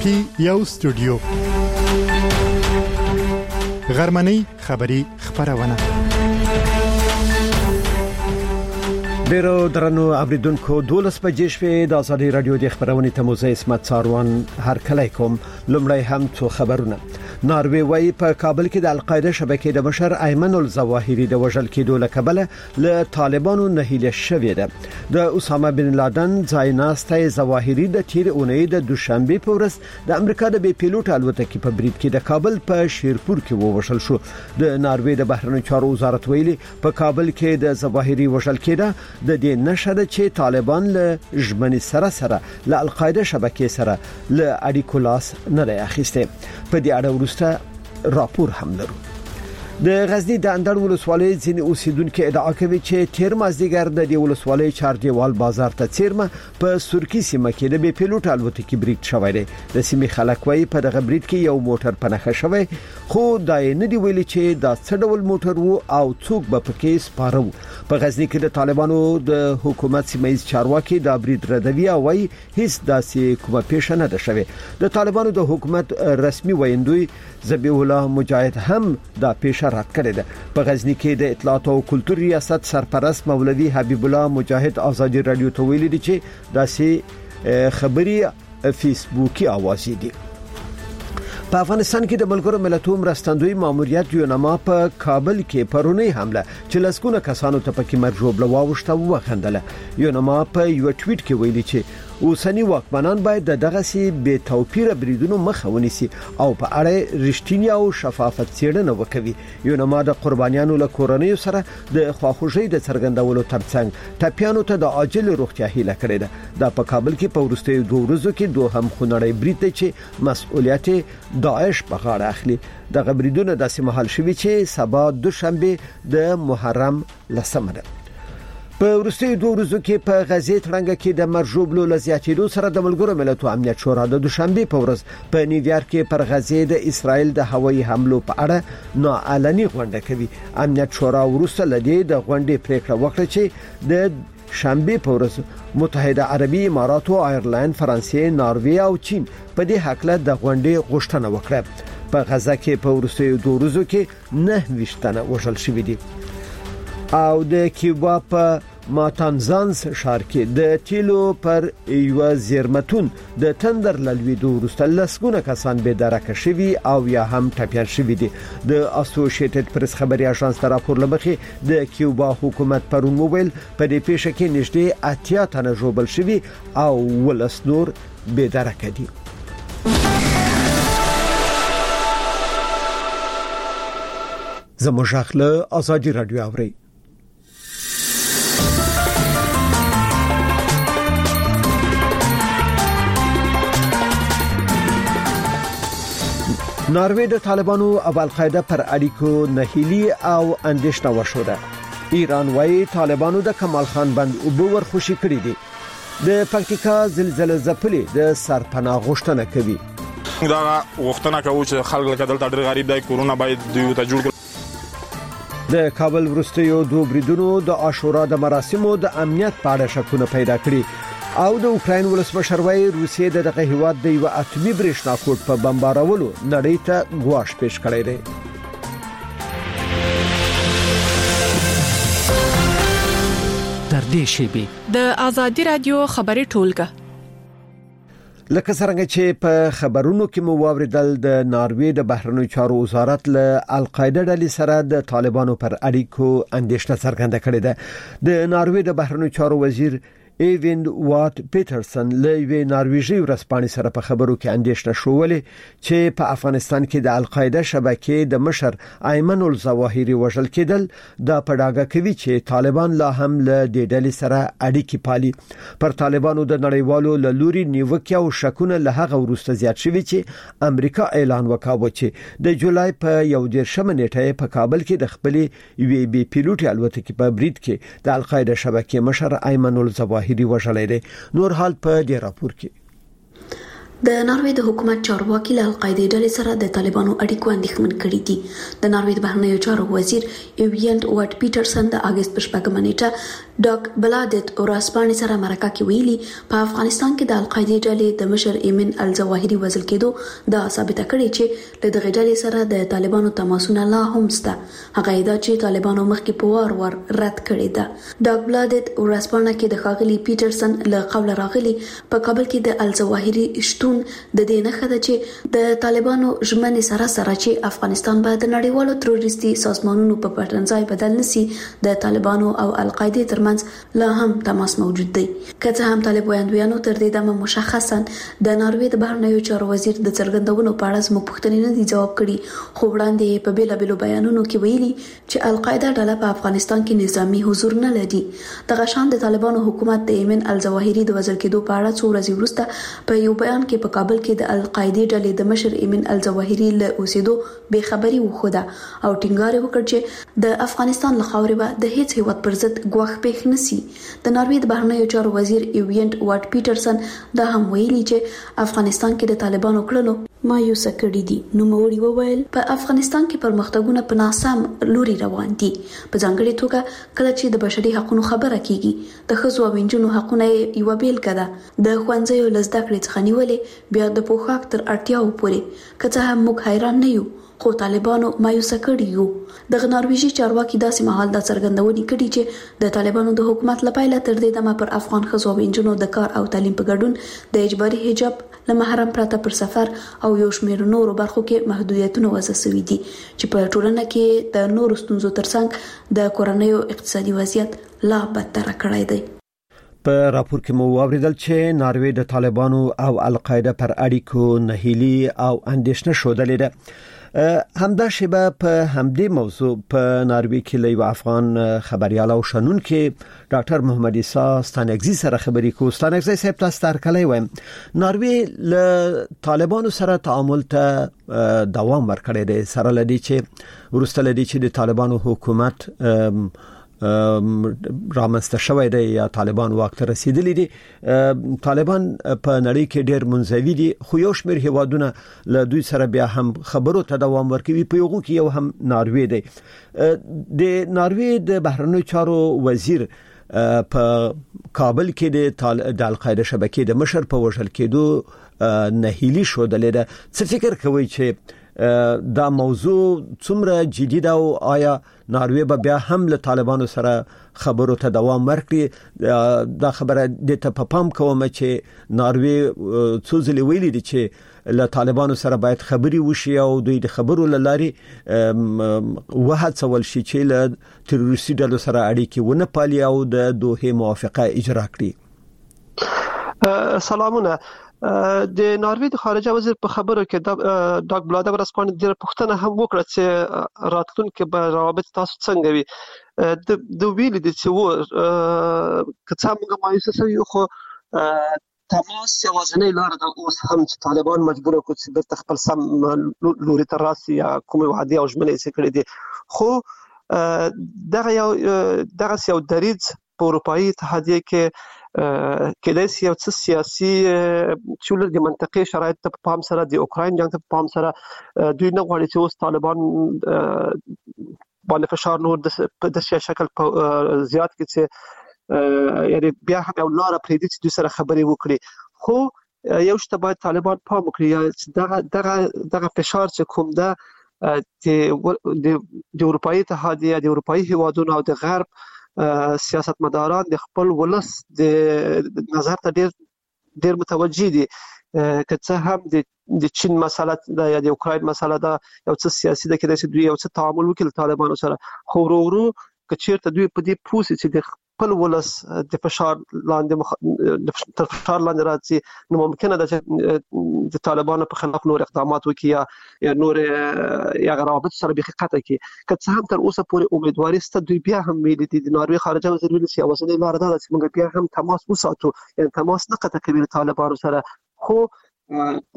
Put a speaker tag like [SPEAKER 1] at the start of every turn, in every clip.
[SPEAKER 1] کې یو استودیو غرمنۍ خبری خبرونه
[SPEAKER 2] ډیرو درنو اوریدونکو 12 بجې شوې د ازادي رادیو د خبرونې تموزه اسمت څاروان هر کله کوم لمړی هم څو خبرونه ناروی وای په کابل کې د القاعده شبکې د مشر ایمن الظواهری د وژل کېدو لکبله له طالبانو نهیله شوې ده د اسامه بن لادن ځایناسته ظواهری د تیر اونۍ د دوشنبه په ورځ د امریکا د بي پیلوټ الوتکې په برید کې د کابل په شیرپور کې ووژل شو د ناروی د بهرنیو چارو وزارت ویلي په کابل کې د ظواهری وژل کېده د دې نشره چې طالبان له ژمنې سره له القاعده شبکې سره له اړیکو لاس نه اخیسته په دې اړه ورسته راپور هم لرو د غزنی د اندړ ولسوالۍ ځینې اوسیدونکو ادعا کوي چې تیر مازدیګر د دې ولسوالۍ چاردیوال بازار ته چیرمه په سورکی سیمه کې د بي پیلوټ الوتکې برید شوی دی د سیمې خلک وایي په دغه برید کې یو موټر پنهخه شوی خو دا نه دی ویلي چې دا څه ډول موټر وو او څوک به پکې سپاره وو په غزنی کې د طالبانو د حکومت سیمایي چارواکي دا برید ردوي او وایي هیڅ داسې کومه پیښه نه ده شوې د طالبانو د حکومت رسمي ویندوی ذبیح الله مجاهد هم دا پیښه رد کړې ده په غزنی کې د اطلاعات او کلتور ریاست سرپرست مولوی حبیب الله مجاهد ازادي رادیو ته ویلي دي چې داسې خبري فیسبوکي اواز دي په افغانستان کې د ملګرو ملتونو مرستندوی ماموریت یونما په کابل کې پرونی حمله چې لسګونه کسانو ته پکې مرجوبله واوښته وخندله یونما په یو ټویټ کې ویلي چې اوسنی واکمنان باید دغه سي بے توپیره بریدونو مخه ونیسي او په اړه رښتینی او شفافت څېړنه وکړي یونما د قربانیانو له کورنۍ سره د خواخوږۍ د څرګندولو ترڅنګ ټاپیانو ته د عاجل روغتیا هیله کړې ده د په کابل کې په ورستیو 2 ورځو کې دوهم خونړی برید چې مسؤلیت داعش په غاړه اخلي د بریدونو داسې مهال شوی چې سبا دوشنبه د محرم لسمه ده په ورستیو 2 ورځو کې په غزې ترنګ کې د مرجوبلو لزیاتېدو سره د ملګرو ملتونو امنیت شورا د دوشنبه په ورځ په نیویارک کې پر غزې د اسرائیل د هوایي حملو په اړه ناعلني غونډه کوي امنیت شورا ورسته لدی د غونډې پریکړه وکړه چې د شنبه په ورځ متحده عربي امارات او آیرلند فرانسې ناروی او چین په دې حق له د غونډې غوښتنه وکړه په غزه کې په ورستیو 2 ورځو کې 9 تنه وژل شوي دي او د کیوبا په ماتانزانس ښار کې د تیلو پر یو زیرمتون د تندر لویدو وروسته لسګونه کسان به درکه شوي او یا هم ټپیان شوي دي د اسوسییټډ پریس خبري اژانس تر راپور لمخې د کیوبا حکومت پرون موبایل په دې پیښه کې نږدې 80 تنه ژوبل شوي او ولس نور به درکه دي زموږ خپل ازادي رادیو اوري ناروی د طالبانو او القاعده پر اړیکو نهیلي او اندېښنه وشوده ایران وايي طالبانو د کمال خان بند او بور خوشي کړی دي د پکتیکا زلزلې ځپلې د سرپناه غوښتنه کوي
[SPEAKER 3] دا غوښتنه کوي چې خلک لکه دلته ډېر غریب دي کورونا باید دوی ته جوړ
[SPEAKER 2] د کابل ورستیو 2 بریدونو د عاشورا د مراسمو د امنیت په اړه شکونه پیدا کړي او د اوکراین ولسمشر وايي روسیې دغه هیواد د یو اتمی برېښنا کوټ په بمبارولو نړۍ ته غواش پیش کړی دی
[SPEAKER 4] در دې شیبه د ازادي رادیو خبري ټولګه
[SPEAKER 2] لکه څنګه چې په خبرونو کې مو واوریدل د ناروی د بهرنیو چارو وزارت له القاعده ډلې سره د طالبانو پر اړیکو اندېښنه څرګنده کړې ده د ناروی د بهرنیو چارو وزیر ایوین وات پیټرسن له نارویژي ورسپانې سره په خبرو کې اندېښنه شوولې چې په افغانستان کې د القاعده شبکې د مشر ایمن الظواهری وژل کېدل د پډاګه کوي چې طالبان لا هم له دې ډلې سره اړیکې پالي پر طالبانو د نړیوالو لوري نیوکه او شکونه له هغه وروسته زیات شوي چې امریکا اعلان وکاوه چې د جولای په 11 نیټه په کابل کې د خپل بي پیلوټ الوتکې په برید کې د القاعده شبکې مشر ایمن الظواهری وژلې ده نور حال په دې راپور کې
[SPEAKER 5] د ناروې د حکومت چارواکي له القاعده ډلې سره د طالبانو اړیکو اندېښمن کړي دي. د ناروې د بهرنیو چارو وزیر ایوینډ واټ پیټرسن د اگست په 8 نیټه ډاک بلادت اوراسپانې سره مرکه کې ویلي په افغانستان کې د القاعده ډلې د مشر ایمن الظواهري وژل کېدو دا ثابته کړي چې له دغه ډلې سره د طالبانو تماسونه لا هم شته. هغه دا چې طالبانو مخکې په وار رد کړي ده. ډاک بلادت اوراسپانې کې د ښاغلي پیټرسن له قوله راغلي په کابل کې د الظواهري د دې نه خده چې د طالبانو ژمنې سره چې افغانستان به د نړیوالو تروریستي سازمانونو په پټنځای بدل نسی د طالبانو او القاعده ترمنځ لا هم تماس موجود دی. که هم طالب ویاندویانو تر دې دمه مشخصا د ناروې د بهرنیو چارو وزیر د څرګندونو په اړه زموږ پوښتنې نه دي جواب کړي، خو وړاندې په بیلابیلو بیانونو کې ویلي چې القاعده ډله په افغانستان کې نظامی حضور نه لري. دغه شان د طالبانو حکومت د ایمن الظواهري د وژل کېدو په اړه څو ورځې وروسته په یو بیان کې په کابل کې د القاعده ډلې د مشر ایمن الظواهري له اوسېدو بے خبري وخوده او ټینګار وکړ چې د افغانستان له خاورې به د هیڅ هیواد پر ضد ګواښ پېښ نسی. د ناروې د بهرنیو چارو وزیر ایوینډ واټ پیټرسن دا هم ویلي چې افغانستان کې د طالبانو کړنو مایوسه کړي دي. نو موري وویل په افغانستان کې پرمختګونه په ناسم لوري روان دي، په ځانګړي توګه کله چې د بشري حقوقو خبره کیږي. د ښځو او نجونو حقونه یو بیلګه ده. د ښوونځیو لزده کړې څخه نیولې بیا د پوښاک تر اړتیاو پورې، که څه هم موږ حیران نه یو خو طالبانو مایوسه کړي یو. د نارویجي چارواکي داسې مهال د څرګندونې کړي چې د طالبانو د حکومت لپاره تر دې دمه پر افغان ښځو او نجونو د کار او تعلیم په ګډون د اجباري حجاب له محرم پرته پر سفر او یو شمېر نورو برخو کې محدودیتونه وضع شوي دي چې په ټولنه کې د نورو ستونزو ترڅنګ د کورنیو اقتصادي وضعیت لا بدتر کړی دی.
[SPEAKER 2] په راپور کې مو واوریدل چې ناروې د طالبانو او القاعده پر اړیکو نهیلي او اندېښنه شودلې ده. همدا شیبه په همدې موضوع په ناروې کې له افغان خبريال او شنون کې ډاکټر محمد عیسی ستانګزي سره خبرې کوو. ستانګزي صاحب تاسو ترکلې وایم ناروې له طالبانو سره تعامل ته دوام ورکړی دی سره لدی چې ورسته لدی چې د طالبانو حکومت رامنځته شوی دی یا طالبان واک ته رسیدلی دي. طالبان په نړۍ کې ډېر منځوي دي خو یو شمېر هیوادونه له دوی سره بیا هم خبرو ته دوام ورکوي. په یوه کې یو هم ناروې دی. د ناروې د بهرنیو چارو وزیر په کابل کې د القاعده شبکې د مشر په وژل کېدو نهیلي شودلې ده. څه فکر کوي چې دا موضوع څومره جدي ده او آیا ناروې به بیا هم له طالبانو سره خبرو ته دوام ورکړي؟ دا خبره د ته په پام کوم چې ناروې څو ځلې ویلي دي چې له طالبانو سره باید خبري وشي او دوی د خبرو لاري وهڅول شي چې له تروریستي ډلو سره اړیکې ونه پالي او د دوه موافقه اجرا کړي.
[SPEAKER 6] سلامونه. د ناروې د خارجه وزیر په خبرو کې ډاک بلادر اوراسپانې د پښتنه هم وکړه چې راتلونکي به روابط تاسو څنګه وي. د ویل دي چې که څه موږ مایوسه شو خو تماس یوازینی لار ده اوس هم چې طالبان مجبور کړي چې د خپل سم لوري تر راسي یا کومه وعده او ژمنې چې کړې دي. خو دغه یو دریځ په اروپאי اتحادیه کې کله یو څه سیاسي چولر د منطقي شرایط په پام سره د اوکراین جنگ په پام سره دوی نه غواړي چې اوس طالبان باندې فشار نور د سیاسي شکل زیات کړي چې یعنی بیا هم یو لار پرې دي چې دوی سره خبرې وکړي. خو یو شته باید طالبان پام وکړي دغه فشار چې کوم ده د اروپאי اتحادیه د اروپאי هیوادونو او د غرب سیاستمداران د خپل ولس د نظر ته ډېر متوجي دي. که څه هم د چین مسله یا د اوکراین مسله ده یو څه سیاسي ده کې دوی یو څه تعامل وکړي طالبانو سره، خو ورو که چیرته دوی په دې پوسې چې د خپل ولس د فشار لاندې تر فشار لاندې راځي نو ممکنه ده چې د طالبانو په خلاف نور اقدامات وکړي یا نور یا روابط سره به قطع کړي. که څه هم تر اوسه پورې امیدواري شته دوی بیا هم ویلي دي د ناروې خارجه وزیر ویلي چې یوازینۍ لار ده چې موږ بیا هم تماس وساتو، یعنې تماس نه قطع کوي له طالبانو سره. خو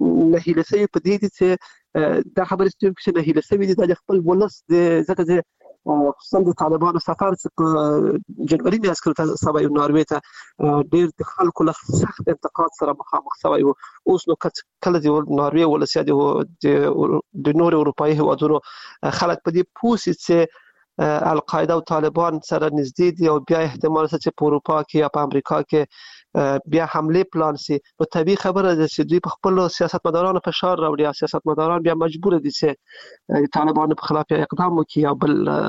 [SPEAKER 6] نهیله شوي په دې دي چې دا خبرې چې نهیله شوي دي د خپل ولس د ځکه خصوصا د طالبانو سفر چې جنوري میاشت کې سبا ناروې ته ډېر د خلکو له سخت انتقاد سره مخامخ شوی او اوس نو کله د ناروې ولسیاد د نور اروپایي هیوادونو خلک په دې پوسي چې القاعده او طالبان سره نږدې دي او بیا احتمال چې په اروپا کې یا په امریکا کې بیا حمله پلان سي نو طبيعي خبره ده چې دوی په خپل سیاستمدارانو فشار راوړي او سیاستمداران بیا مجبور دي چې طالبان په خلاف اقدام وکړي او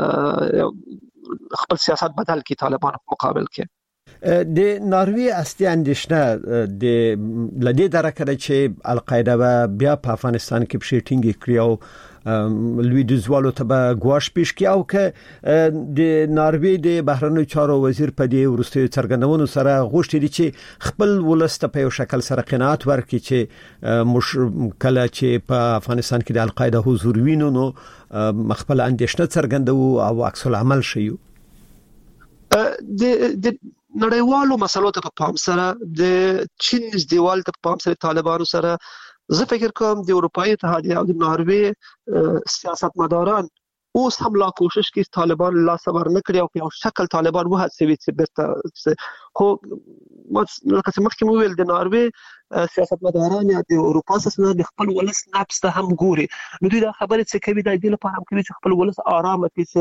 [SPEAKER 6] بل خپل سیاست بدل کړي طالبان په مقابل کې
[SPEAKER 2] د ناروې اصلي اندیشنه د لدې درکه چې القاعده بیا په افغانستان کې په شټینګ کړی او لوی دزوالو ته به غواش پیش کی او که د ناروې د بهرنیو چارو وزیر په دې ورستي څرګندونو سره غوښتي دي چې خپل ولست په یو شکل سره قناعت ورکړي چې مشکله چې په افغانستان کې د القاعده حضور وینو نو خپل اندیشنه څرګندو او عکس العمل شي
[SPEAKER 6] د نړیوالو مسلو ته په پام سره د چین دیوال ته په پام سره طالبانو سره زه فکر کوم د اروپایي اتحادیه او د ناروې سیاستمداران اوس هم لا کوشش کوي طالبان لا صبر نه کړي او په یو شکل طالبان وهڅوي چې بیرته خو لکه څنګه مخکې ویل د ناروې سیاستمداران یا د اروپا سره د خپل ولس نفس ته هم ګوري نو دوی دا خبره چې کوي د دې لپاره هم کوي چې خپل ولس آرام کړي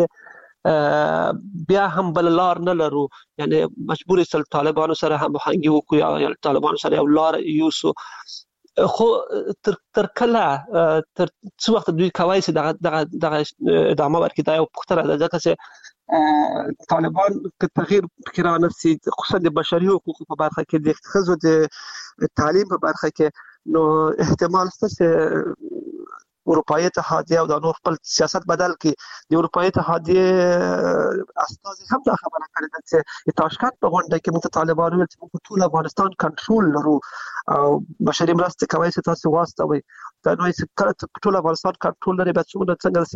[SPEAKER 6] چې بیا هم بل لار نه لرو یعنی مجبور سل طالبانو سره هم همغږي وکړي یا طالبانو سره یو لار یوسو خو تر کله تر څو وخت دوی کوي چې دغه ادامه ورکړي دا یو پختره ده ځکه چې طالبان په تغییر فکر نفسي خصوصا د بشري حقوقو په برخه کې د خزو د تعلیم په برخه کې نو احتمال شته چې اروپایي اتحادیه او د نور خپل سیاست بدل کړي د اروپایي اتحادیه استازي هم دا خبره کړې ده چې تاشکند په غونډه کې موږ طالبان ویل چې موږ ټول افغانستان کنټرول لرو او بشري مرستې کوي چې تاسو واستوي دا نو چې ټول افغانستان کنټرول لري به څنګه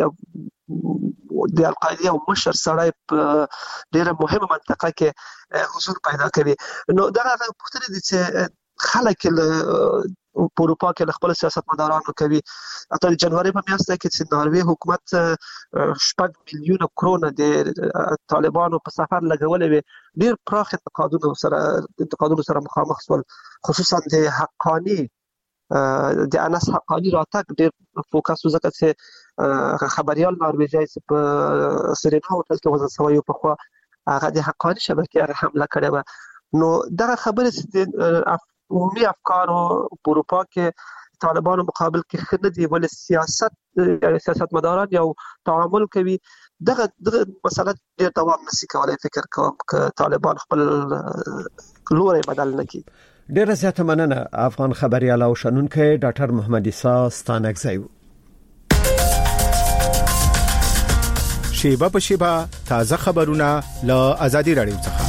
[SPEAKER 6] چې د القاعده او مشر سړی په ډیره مهمه منطقه کې حضور پیدا کوي نو دا هغه پوښتنه دي چې خلک په اروپا کې خپل سیاستمدارانو کوي اته د جنوري په میاشت کې چې ناروې حکومت 6 میلیونه کرونه د طالبانو په سفر لګولې وي ډیر پراخ انتقادونو سره مخامخ شول خصوصا د حقانی د انس حقانی راتګ ډیر فوکس وکړ چې خبريال ناروېجي په سرینا هوټل کې وځي سوي په خوا هغه د حقانی شبکې حمله کړې و نو دا خبره چې عمومي افکارو په اروپا کې طالبانو مقابل کې خنه دی ول سیاستمداران یو تعامل کوي دغه مسله ډیر دوام نشي کولای فکر کوم ک طالبان خپل لوري بدل نکي
[SPEAKER 2] ډیر زیاته مننه افغان خبريال او شنونکو ډاکټر محمد عیسی ستانکزی
[SPEAKER 1] شیبه په شیبه تازه خبرونه له آزادي رادیو څخه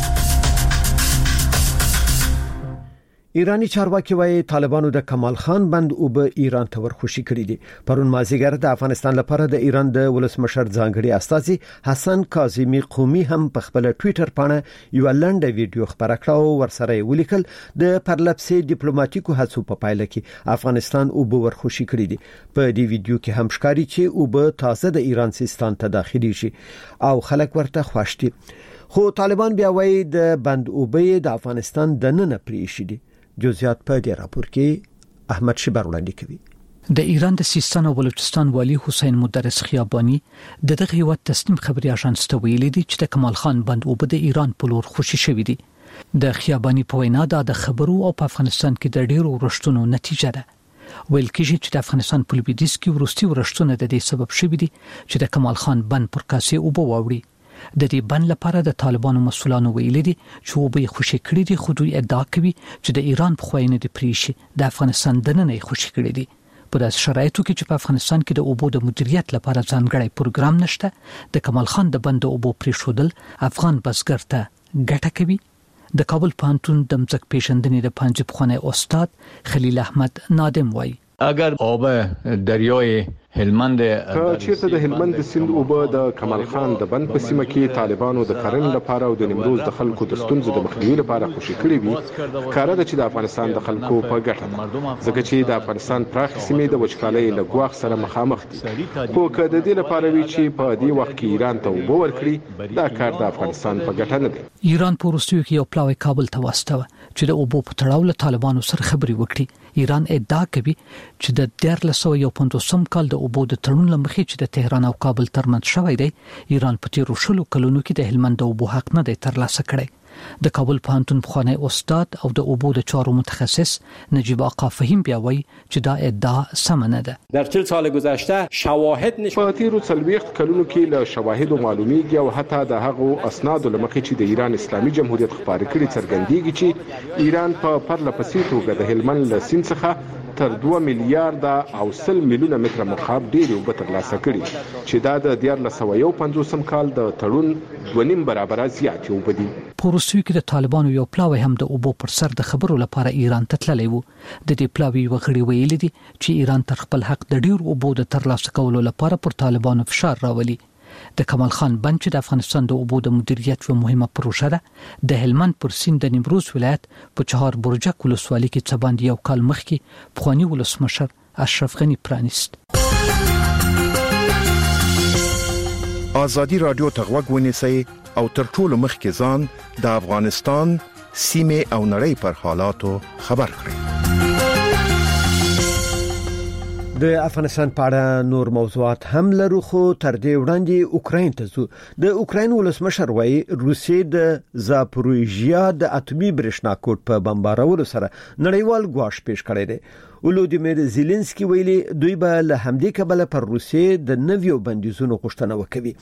[SPEAKER 2] ایرانی چارواکي وايي طالبانو د کمال خان بند او به ایران ته ورخوشي کړی دي پرون مازیګر د افغانستان لپاره د ایران د ولسمشر ځانګړي استازي حسن کاظمی قومي هم په خپل ټوئیټر باندې یو لنډه ویډیو خبره کړه او ورسره ولیکل د پرلپسې ډیپلوماټیکو هڅو په پایله کې افغانستان او به ورخوشي کړی دي په دې ویډیو کې هم ښکاري چې او به تازه د ایران سیستان ته داخلي شي او خلک ورته خوښ دي خو طالبان بیا وايي د بند او به د افغانستان د نن پریشي دي جزئیات په دې راپور کې احمد شبر وړاندې کوي
[SPEAKER 7] د ایران د سیستان او بلوچستان والی حسین مدرس خیابانی دغه هیواد تسنیم خبري اژانس ته ویلي دي چې د کمال خان بند او د ایران په لور خوشي شوی دي د خیابانی په وینا د خبرو او په افغانستان کې د ډیرو ورشتونو نتیجه ده ویل کېږي چې د افغانستان په لویدیځ کې ورستي ورشتونه د دې سبب شوی دي چې د کمال خان بند پر کاسې او بووري د دې بند لپاره د طالبانو مسؤلانو ویلي دي چې وبې خوشي کړی دي خو دوی ادعا کوي چې د ایران په خوینه دي پریشي د افغانستان د نن خوشي کړی دي په داسې شرایطو کې چې په افغانستان کې د اوبو د مدیریت لپاره ځانګړی پروګرام نشته د کمال خان د بند اوبو پریښودل افغان بزګر ته ګټه کوي د کابل پانتون د مځک پیژندنې د پنځه پخوانی استاد خلیل احمد نادم وایي
[SPEAKER 8] اگر آب دریای هلمند
[SPEAKER 9] چیرته د هلمند سیند اوبه د کمال خان د بند په سیمه کې طالبانو د کرنې لپاره او د نیمروز د خلکو د ستونزو د مخنیوي لپاره خوشي کړی وي ښکاره ده چې د افغانستان د خلکو په ګټه ده ځکه چې د افغانستان پراخ سیمې د وچکالۍ له ګواښ سره مخامخ دي خو که د دې لپاره وي چې په دې وخت کې ایران ته اوبه ورکړي دا کار د افغانستان په ګټه نه دی.
[SPEAKER 7] ایران په وروستیو کې یو پلاوی کابل ته واستوه چې د اوبو په تړاو له طالبانو سره خبرې وکړي. ایران ادعا کوي چې د 1350 کال د اوبو د تړون لمخې چې د تهران او کابل ترمنځ شوی دی ایران په تیرو شلو کلونو کې د هلمند د اوبو حق نه دی ترلاسه کړی. د کابل پوهنتون پخوانی استاد او د اوبو د چارو متخصص نجیب آقا فهیم بیا وایي چې دا ادعا سم نه ده.
[SPEAKER 10] در 40 سال گذشته شواهد
[SPEAKER 9] په تیرو 40 کلونو کې له شواهد معلومیږي او حتی د هغو اسناد لمخې چې د ایران اسلامي جمهوریت خبرې کړي څرګندېږي چې ایران په پرله پسې توګه د هلمند له سیند څخه تر 2 میلیارډ او 100 میلیونه متر مکعب ډېر اوبه ترلاسه کړي چې دا د 1950 کال د تړون 2.5 برابر زیات اوبه دي.
[SPEAKER 7] په روسیې کې د طالبانو یو پلاوی هم د اوبو پر سر د خبرو لپاره ایران ته تللی وو. د دې پلاوی وغړي ویلي دي چې ایران تر خپل حق د ډېر اوبو د ترلاسه کولو لپاره پر طالبانو فشار راولي. د کمال خان بند چې د افغانستان د اوبو د مدیریت یو مهمه پروژه ده د هلمند پر سیند د نیمروز ولایت په چهار برجک ولسوالۍ کې څه باندې یو کال مخکې پخوانی ولسمشر اشرف غنی پرانیست.
[SPEAKER 1] ازادي رادیو ته غوږ ونیسئ او تر ټولو مخکې ځان د افغانستان سیمه او نړۍ پر حالاتو خبر کړئ.
[SPEAKER 2] د افغانستان په اړه نور موضوعات هم لرو خو تر دې وړاندې اوکراین ته ځو. د اوکراین ولسمشر وايي روسیې د زاپروژیا د اټومي برېښنا کوټ په بمبارولو سره نړیوال ګواښ پیښ کړی دی. ولودیمیر زيلنسکي ویلي دوی به له همدې کبله پر روسیې د نویو بندیزونو غوښتنه وکوي.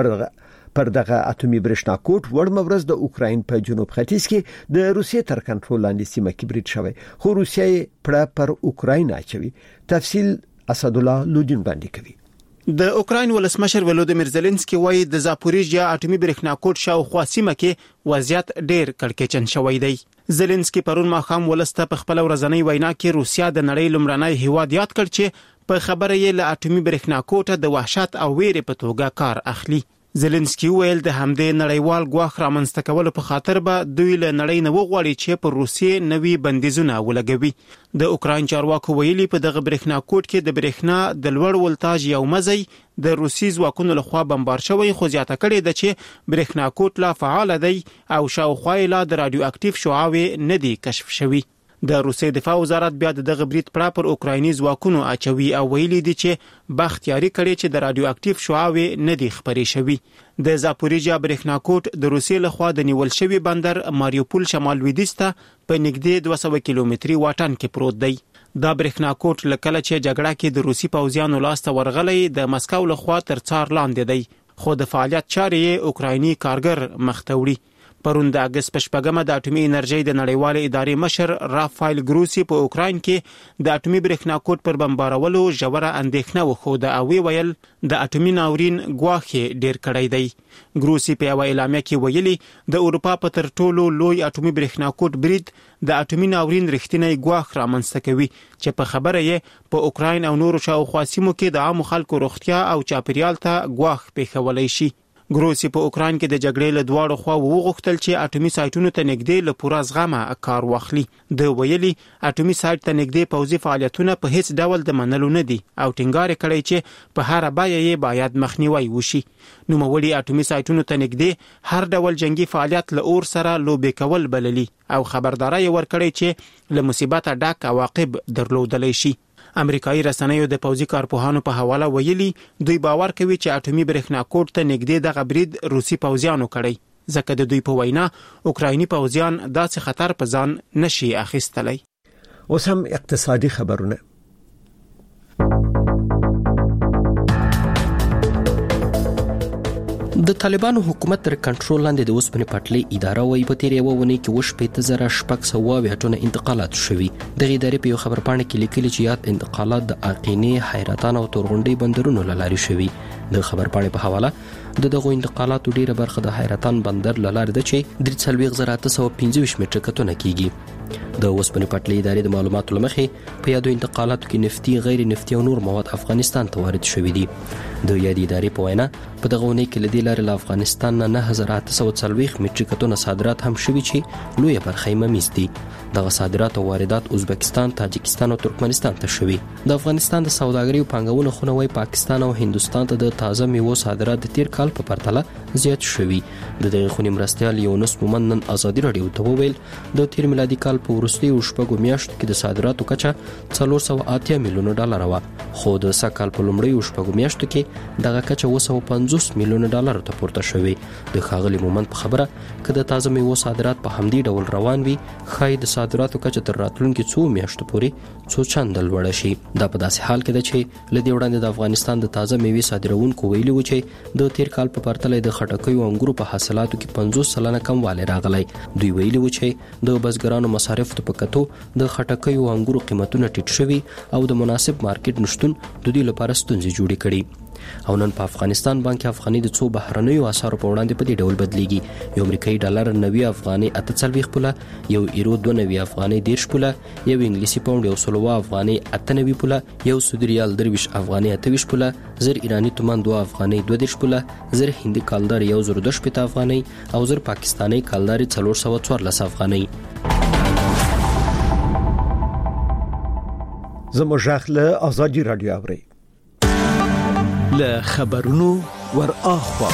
[SPEAKER 2] پر دغه اټومي برېښنا کوټ وړمه ورځ د اوکراین په جنوب ختیځ کې د روسیې تر کنټرول لاندې سیمه کې برید شوی خو روسیې پړه پر اوکراین اچوي. تفصیل اسد الله لودین باندې کوي.
[SPEAKER 11] د اوکراین ولسمشر ولودیمیر زيلنسکي وایي د زاپوریژیا اټومي برېښنا کوټ شاوخوا سیمه کې وضعیت ډېر کړکېچن شوی دی. زيلنسکي پرون ماښام ولسته په خپل ورځنۍ وینا کې روسیا د نړۍ لومړنی هیواد یاد کړ چې په خبره یې له اټومي برېښنا کوټه د وحشت او ویرې په توګه کار اخلي. زيلنسکي ویل د همدې نړیوال ګواښ رامنځته کولو په خاطر به دوی له نړۍ نه وغواړي چې پر روسیې نوي بندیزونه ولګوي. د اوکراین چارواکو ویلي په دغه برېښنا کوټ کې د برېښنا د لوړ ولتاژ یو مزي د روسي ځواکونو لخوا بمبار شوی خو زیاته کړې ده چې برېښنا کوټ لا فعال دی او شاوخوا لا د رادیو اکټیو شعاوې نه دي کشف شوي. د روسي دفاع وزارت بیا دغه برید پړه پر اوکرایني ځواکونو اچوي او ویلي دي چې بختیاري کړي چې د رادیو اکټیو شعاوې نه دي خبرې شوي. د زاپوریژیا برېښنا کوټ د روسي لخوا د نیول شوی بندر ماریوپول شمال لویدیځ ته په نږدې 200 کیلومتري واټن کې پروت دی. دا برېښنا کوټ لکه چې جګړه کې د روسي پوځیانو لاسته ورغلی د مسکو لخوا تر څار لاندې دی خو د فعالیت چارې اوکرایني کارګر مخته وړي. پرون د اگست په شپږمه د اټومي انرژي د نړیوال ادارې مشر رافایل ګروسی په اوکراین کې د اټومي برېښنا کوټ پر بمبارولو ژوره اندېښنه وښوده او ویل د اټومي ناورین ګواښ ډیر کړی دی. ګروسی په یو اعلامیه کې ویلي د اروپا په تر ټولو لوی اټومي برېښنا کوټ برید د اټومي ناورین رښتینی ګواښ رامنځته کوي چې په خبره یې په اوکراین او نورو شاوخوا سیمو کې د عامو خلکو روغتیا او چاپیریال ته ګواښ پیښولی شي. ګروسی په اوکراین کې د جګړې له دواړو خواو وغوښتل چې اټومي سایټونو ته نږدې له پوره زغمه کار واخلي. د ویلي اټومي سایټ ته نږدې پوځي فعالیتونه په هیڅ ډول د منلو نه دي او ټینګار کړی چې په هر بیه یې باید مخنیوي وشي. نوموړي اټومي سایټونو ته نږدې هر ډول جنگي فعالیت له اور سره لوبې کول بللي او خبرداري ورکړی چې له مصیبته ډک عواقب درلودلی شي. امریکایي رسنیو د پوځي کارپوهانو په حواله ویلي دوی باور کوي چې اټومي برېښنا کوټ ته نږدې دغه برید روسي پوځیانو کړی ځکه د دوی په وینا اوکرایني پوځیان داسې خطر په ځان نشي اخیستلی.
[SPEAKER 2] اوس هم اقتصادي خبرونه.
[SPEAKER 12] د طالبانو حکومت تر کنټرول لاندې د اوسپنې پټلۍ اداره وایي په تیر یو ونې کې 8,600 ټنه انتقالات شوي. د ادارې په یو خبرپاڼه کې لیکلي چې یاد انتقالات د اقینې، حیرتان او تورغونډۍ بندرونو له لارې شوي. د خبرپاڼې په حواله دغه انتقالاتو ډیره برخه د حیرتان بندر له لارې ده چې 3,825 متره کتونه کیږي. د اوسپنې پټلۍ ادارې د معلوماتو لمخې په یادو انتقالاتو کې نفتي غیر نفتي او نور مواد افغانستان ته وارد شوي دي. د یادې ادارې په وینا په دغه ونې کې لدې لارې له افغانستان نه 9840 مټریک ټن صادرات هم شوي چې لوی برخه یې ممیز دي. دغه صادرات او واردات ازبکستان، تاجکستان او ترکمنستان ته شوي. د افغانستان د سوداګرۍ او پانګونې خونه وايي پاکستان او هندستان ته د تازه میوو صادرات د تیر کال په پرتله زیات شوي. د دغه خونې مرستیال یونس مومن نن ازادي رادیو ته وویل د تیر میلادي کال په وروستیو شپږو میاشتو کې د صادراتو کچه 480 میلیون ډالر و، خو د سږ کال په لومړیو شپږو میاشتو کې دغه کچه 250 میلیون ډالر ته پورته شوې. د ښاغلي مومن په خبره که د تازه میوو صادرات په همدې ډول روان وي ښایي د صادراتو کچه تر راتلونکي څو میاشتو پورې څو چنده لوړه شي. دا په داسې حال کې ده چې له دې وړاندې د افغانستان د تازه میوې صادرونکو ویلي و چې د تیر کال په پرتله د خټکیو او انګورو په حاصلاتو کې 50% کموالی راغلی. دوی ویلي و چې د بزګرانو مصارفو په کتو د خټکیو او انګورو قیمتونه ټیټ شوي او د مناسب مارکیټ نشتون د دوی لپاره ستونزې جوړې کړي. او نن په افغانستان باندې افغاني د څو بهرنیو اسعارو په وړاندې په دې ډول بدلیږي. یو امریکایي ډالر 90 افغاني 48 پوله، یو یورو 92 افغاني 10 پوله، یو انګلیسي پاوند 100 افغاني 98 پوله، یو سعودي ریال 23 افغاني 28 پوله، زر ایرانی تومان 2 افغاني 22 پوله، زر هندي کالدار 1012 افغاني او زر پاکستاني کالدار 414 افغاني.
[SPEAKER 2] زموږ له ازادي رادیو اوري له خبرونو ور اخوا.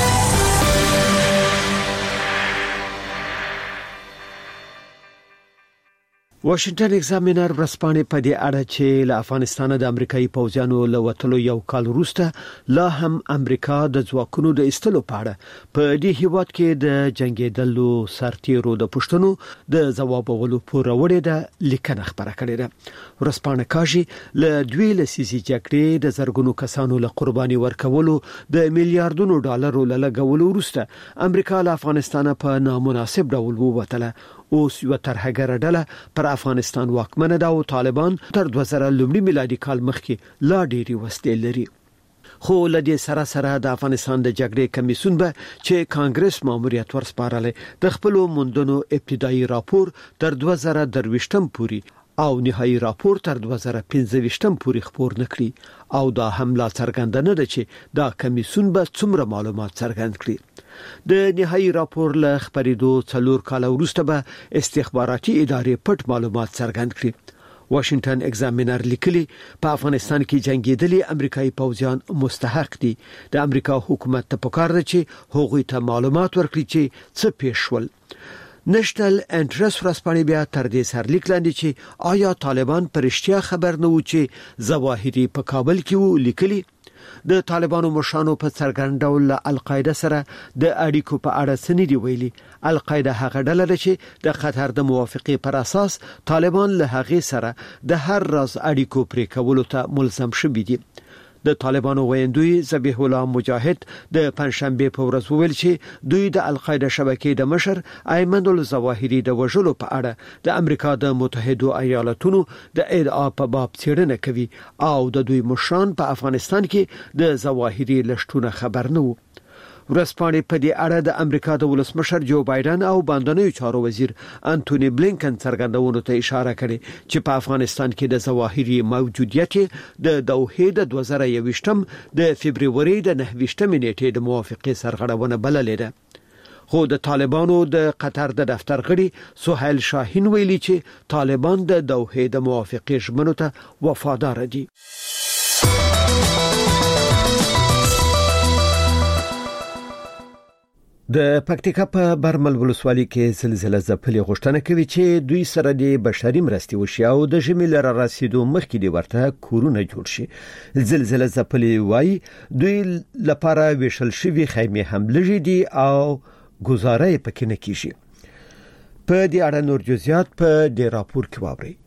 [SPEAKER 2] واشنگټن ایگزامینر ورسپانې په دې اړه چې له افغانستان د امریکایي پوځیانو له وټلو یو کال وروسته لا هم امریکا د ځواکونو د استلو په اړه په دې هیواد کې د جنگیدلو سرتیرو د پښتنو د ځوابولو پوره وړې ده لیکنه خبره کړې ده. ورسپانې کاږي له دوی لسیزي جګړې د زرګونو کسانو له قرباني ورکولو د میلیارډونو ډالرو له لګولو وروسته امریکا له افغانستان په نامناسب ډول ووتله. اوس یو ترهګر ډله پر افغانستان واکمنه ده او طالبان تر 2000 لومړي میلادي کال مخکې لا ډېری وسلې لري. خو لدې سره د افغانستان د جګړې کمیسیون به چې کانګرس ماموریت ورسپارلې د خپل موندنو ابتدایي راپور تر 2023 پوري او نهایی راپور تر 2015 پوري خبر نکړي او دا هم لا څرګنده نه ده چې دا کمیسیون به څومره معلومات څرګند کړي. د نهایی راپور له خبرېدو 4 کال وروسته به استخباراتي ادارې پټ معلومات څرګند کړي. واشنگټن ایگزامینر لیکلي په افغانستان کې جنگیدلي امریکایي پوځیان مستحق دي. د امریکا حکومت ته پکار ده چې هغوی ته معلومات ورکړي چې څه پیښ شول. نېشنل انټرست ورسپانې بیا تر دې سرلیک لاندې چې آیا طالبان پرشتیا خبر نه و چې ظواهري په کابل کې و. لیکلي د طالبانو مشرانو په څرګند ډول القاعده سره د اړیکو په اړه سندې ویلي. القاعده هغه ډله ده چې د قطر د موافقې پر اساس طالبان له هغه سره د هر راز اړیکو پرې کولو ته ملزم شوي دي. د طالبانو ویندوی ذبیح الله مجاهد د پنځشنبه په ورځ ویل چې دوی د القاعده شبکې د مشر ایمن الظواهری د وژلو په اړه د امریکا د متحده ایالاتونو د ادعا په باب څېړنه کوي او د دوی مشران په افغانستان کې د ظواهری لشتونه خبر نه وو. ورسپانې په دې اړه د امریکا د ولسمشر جو بایدن او باندنیو چارو وزیر انټونی بلینکن څرګندونو ته اشاره کړې چې په افغانستان کې د ظواهري موجودیت د دوحې د 2021 د فبرवरी د 9 نیټې د موافقې سرغړونه بللې ده. خو د طالبانو د قطر د دفتر غړي سهیل شاهین ویلي چې طالبان د دوحې د موافقې ژمنو ته وفادار دي. د پکتیکا په برمل ولسوالۍ کې زلزلہ ځپلې غوښتنه کوي چې دوی سره د بشري مرستې وشي او د ژمي لره رسیدو مخکې دی ورته کورونه جوړ شي. زلزلہ ځپلې وای دوی لپاره ویشل شوی خیمه هم لږ دي او گزارې پکې نه کیږي. په دې اړه نور جزئیات په دې راپور کې واورئ.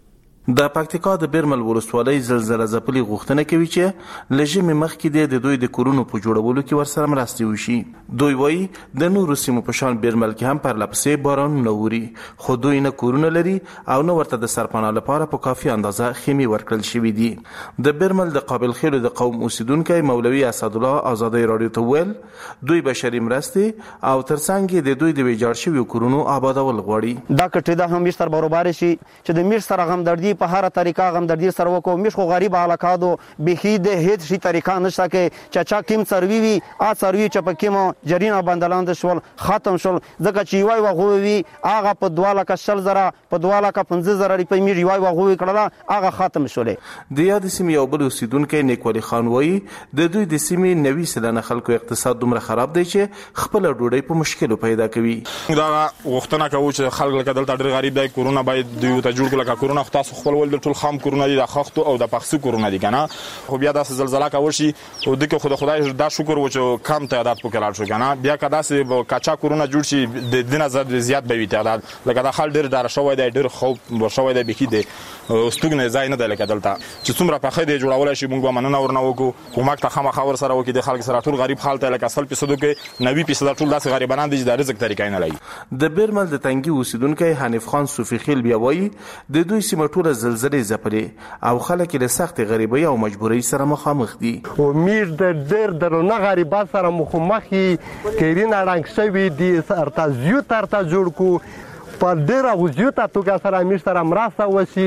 [SPEAKER 8] د پکتیکا د بیرمل ولسوالۍ زلزلہ ځپلي غوښتنه کوي چې لژمې مخکې د دوی د کورونو په جوړولو کې ورسره مرستې وشي. دوی وایي د نورو سیمو په شان بیرمل کې هم پرلپسې بارانونه ووري، خو دوی نه کورونه لري او نه ورته د سرپناه لپاره په کافي اندازه خیمې ورکړل شوي دي. د بیرمل د قابل خیلو د قوم اوسیدونکی مولوي اسدالله آزادۍ رادیو ته ویل دوی بشري مرستې او ترڅنګ د دوی د ویجاړ شویو کورونو آبادول غواړي.
[SPEAKER 13] دا کټه د هم مشتر برابر شي چې د مشتر غمدردي په هر طریقه غمدردي سره وکړو. مش خو غریب علاقادو بخي د هیڅ شي طریقه نشته کې چې چا کیم سروي وي ا سروي چې په کیمو جرینا بندلاند شول ختم شول ځکه چې وای وغوي هغه په 2,00,000 په 2,15,000 روپۍ میږي وای وغوي کړه هغه ختم شولې.
[SPEAKER 8] د یاد سیمې یو بل اوسیدونکو نیکولي خان وایي د دوی د سیمې 90% خلکو اقتصاد دومره خراب دی چې خپل ډوډۍ په مشکل پیدا کوي.
[SPEAKER 3] دا وختونه کوي چې خلک لکه دلته ډېر غریب دی، کورونه باید دوی ته جوړ کړي. لکه کورونه تاسو خپل ول د ټول خام کورونه دي، د خښتو او د پخسي کورونه دي کنه. خو بیا د زلزلہ کاوه شي او د خدای دا شکر و چې کم تعداد پکې لاړ شو کنه. بیا کدا سه کاچا کورونه جوړ شي د دینه زیات به وي تعداد. لکه دا خل ډېر دار شوی دی، ډېر خوب شوی دی بکی دی استوګنه ځای نه دی لکه دلته چې څومره پخې دی جوړول شي موږ مننه ورنه وکړو. کومک ته خامخا ور سره وکړي د خلک سره ټول غریب حالت لکه 100% کې 90% ټول داسې غریبانان دي چې د رزق طریقې نه لای.
[SPEAKER 8] د بیرمل د تنګي اوسیدونکو حنیف خان صوفي خیل بیا وایي د دوی سیمه ټول زلزلې ځپلې او خلک له سخت غریبۍ او مجبورۍ سره مخامخ دي.
[SPEAKER 14] او میر د ډېر درونه غریبات سره مخامخ کېرین اړنګ شوی دي ارتا زیو ترتا جوړ کو په ډېر او زیو توګه سره میر سره مرسته وشي.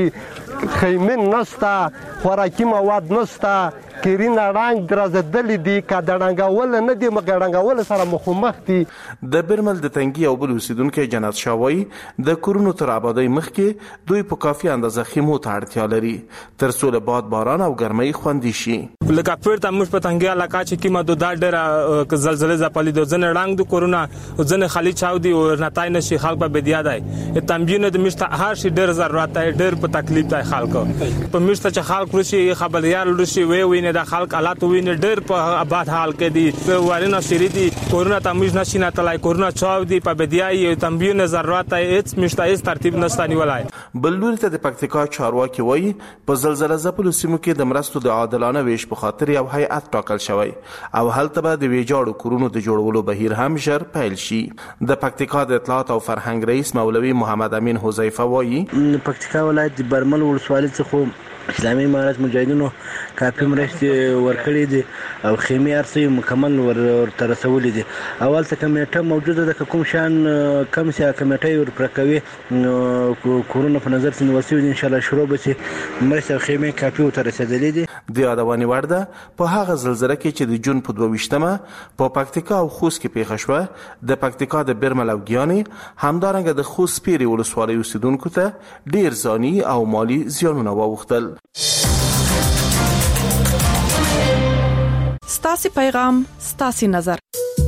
[SPEAKER 14] خیمه نشته، خوراکي مواد نشته، کېرین اړنګ درځدلې دي که د ړنګول نه دي مګر ړنګول سره مخامخ دي.
[SPEAKER 8] د بیرمل د تنګي او بل اوسیدونکو جنت شاوي د کورونو تر آبادۍ مخکې دوی په کافي اندازه خیمو ته اړتیا لري ترڅو له باد باران او ګرمۍ خوندي شي.
[SPEAKER 15] لکه پورته موږ په تنګي علاقه چې کیمه د ډېر زلزلې ځپلې د ځنه ړنګ د کورونه ځنه خالي چاو دي او نتای نشي خلک په بدیا دی. تنبیه د مشته هر شي ډېر ضرورت دی، ډېر په تکلیف دی خلکو په مشته چې خلک رشي خبريال رشي وی نه د خلک حالات ویني ډېر په آباد حال کې دي ورنه شری دي کورونه تمیز نشي نه تلای کورونه چاو دي په بدیای تنبیه نه ضرورت دی هیڅ مشته هیڅ ترتیب نشته نیولای.
[SPEAKER 8] بلور ته د پکتیکا چارواکي وایي په زلزلہ ځپلو سیمو کې د مرستو د عادلانه ویش په خاطر یو هیئت ټاکل شوی او هلته به د ویجاړو کورونو د جوړولو بهیر هم ژر پیل شي. د پکتیکا د اطلاعات او فرهنګ رئیس مولوي محمد امین حذیفه وایي
[SPEAKER 16] پکتیکا ولایت د برمل ولسوالۍ څخه اسلامي امارت مجاهدینو کافي مرستې ورکړې دي او خیمې ارسي مکمل ورته رسولې دي. اول ته کمیټه موجوده ده کوم شان کم سي کمیټه ورپرکوي کورونه په نظر کې نیول شوی ان شاء الله شروع به شي مرسته خیمې کافي ورته رسیدلې دي.
[SPEAKER 8] د یادونې وړ ده په هغه زلزلہ کې چې د جون په 22مه په پکتیکا او خوست کې پیښه شوه د پکتیکا د بیرمل او ګیانې همدارنګه د خوست پیری ولسوالۍ اوسیدونکو ته ډیر ځاني او مالی زیانونه واوښتل.
[SPEAKER 4] ستاسو پیغام ستاسو نظر.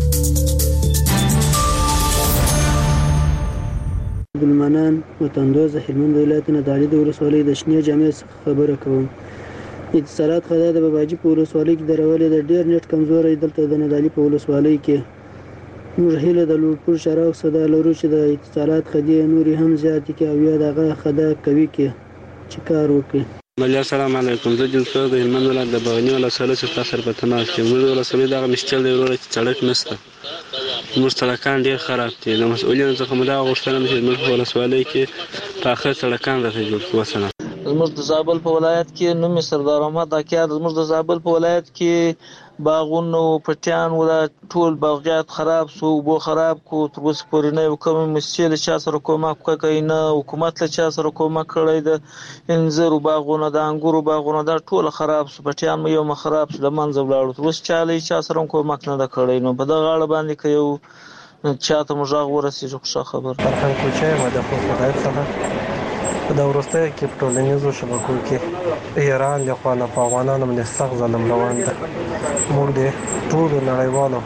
[SPEAKER 17] ګلمنان وطندوز هلمند ولایت نه د علي د ولسوالۍ د شنې جامع څخه خبره کوم. اتصالات خدای د باباجي په ولسوالۍ کې درولې د ډیر نت کمزوري دلته د ندالي په ولسوالۍ کې موږ هله د لوړپور شراو صدا لرو چې د اتصالات خدای نوري هم زیات کې او یا دغه خدای کوي کې چې کار وکړي.
[SPEAKER 18] السلام علیکم. زه جنسو د هلمند ولایت د باغنی ولسوالۍ څخه سره په تماس یم. موږ ولسوالۍ دغه مشکل دی ورته چې سړک نشته، موږ سړکان ډیر خراب دي. نو مسؤلیت څخه موږ غوښتنه چې موږ ولسوالۍ کې په اخر سړکان راځي جوړ وسنه.
[SPEAKER 19] زموږ د زابل په ولایت کې نوم سردار احمد اکیار زموږ د زابل په ولایت کې باغونو پټیان ولا ټول باغیات خراب سو بو خراب کو تر اوسه پورې نه کوم مسئله چا سره کومک کوي نه حکومت له چا سره کومک کړی د انځر باغونو د انګورو باغونو دا ټول خراب سو پټیان مې یو خراب سو لمنځه ولاړو تر اوسه چا سره کومک نه کړی نو په دغه اړه باندې کوي چاته مجاغ ورسېږي ښه خبر
[SPEAKER 20] فرهنګ کوچای مده خو خدای څخه دا ورسته کې په ټولنیزو شبکو کې ایران له خوا نه په افغانانو باندې سخت ظلم روان ده. موږ د ټول نړیوالو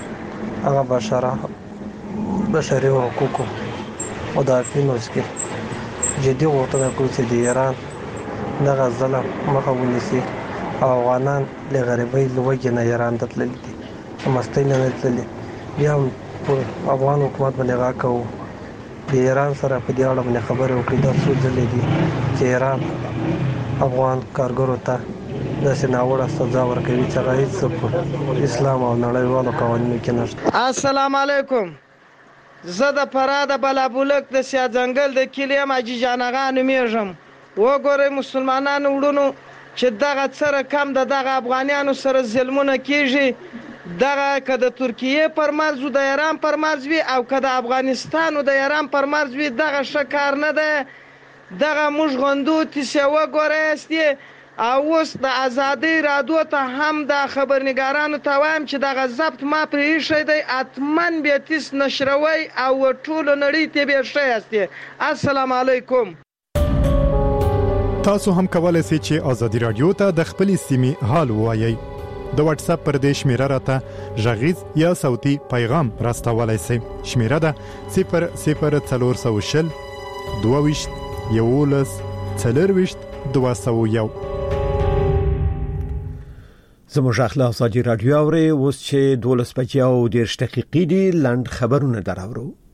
[SPEAKER 20] هغه بشري حقوقو مدافعینو کې جدي غوښتنه کوي چې د ایران دغه ظلم مخه ونیسي او افغانان له غریبۍ لوږې نه ایران ته تللي دي مستۍ نه تللي. بیا هم افغان حکومت باندې غږ کوو د ایران سره په دې اړه باندې خبرې وکړي دا څو ځلې دي چې ایران افغان کارګرو ته داسې ناوړه سزا ورکوي چې هغه هېڅ اسلام او نړیوالو قوانینو کې نشته.
[SPEAKER 21] السلام علیکم. زه د فراه د بلابولک د سیا ځنګل د کلي یم حاجي جان اغا نومیږم. وګورئ مسلمانانو وروڼو چې دغه څه رقم د دغه افغانیانو سره ظلمونه کیږي، دغه که د ترکیې پر مرز و د ایران پر مرز وي او که د افغانستان و د ایران پر مرز وي، دغه ښه کار نه دی. دغه موږ غوندو تیسې وګورئ استې او اوس د ازادۍ رادیو ته هم د خبرنګارانو ته وایم چې دغه ضبط ما پرې ایښی دی، حتما بیا تیس نشروئ او ټولو نړۍ ته بیا ښی استې. السلام علیکم.
[SPEAKER 22] تاسو هم کولای شئ چې ازادي رادیو ته د خپلې سیمې حال ووایئ. د واتس اپ پر دې شمیره راته غږیز یا صوتي پیغام راستولای شئ. شمیره ده 00420 22 11 4
[SPEAKER 2] زموږ اخلاق ازادي رادیو اوري اوس چې 12:10 دقیقې دي. لاند خبرونه دراوړو.